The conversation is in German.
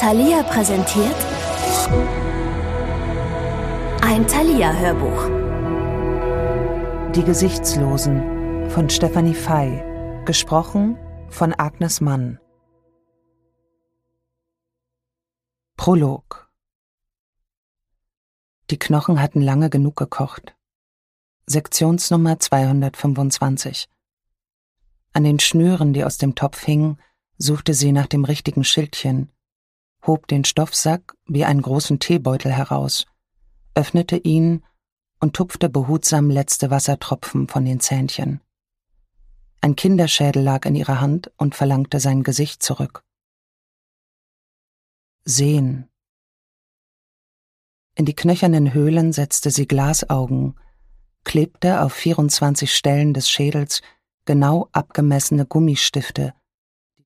Thalia präsentiert ein Thalia-Hörbuch. Die Gesichtslosen von Stefanie Fey, gesprochen von Agnes Mann. Prolog. Die Knochen hatten lange genug gekocht. Sektionsnummer 225. An den Schnüren, die aus dem Topf hingen, suchte sie nach dem richtigen Schildchen, hob den Stoffsack wie einen großen Teebeutel heraus, öffnete ihn und tupfte behutsam letzte Wassertropfen von den Zähnchen. Ein Kinderschädel lag in ihrer Hand und verlangte sein Gesicht zurück. Sehen. In die knöchernen Höhlen setzte sie Glasaugen, klebte auf 24 Stellen des Schädels genau abgemessene Gummistifte,